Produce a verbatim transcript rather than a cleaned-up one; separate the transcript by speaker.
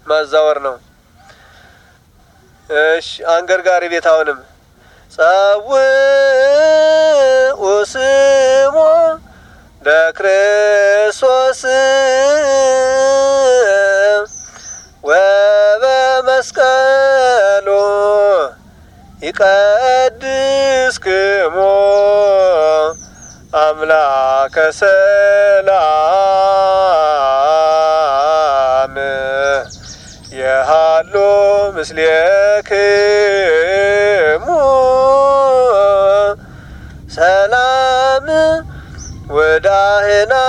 Speaker 1: ማዛወር ነው። እሺ አንገርጋሪ ቤታውንም ጸውዑ ስሞ ለክርስቶስ ወበመስቀሉ ይቀድስክሞ አምላከ ሰላም የሃሎ ምስሌክሙ ሰላም ወዳህና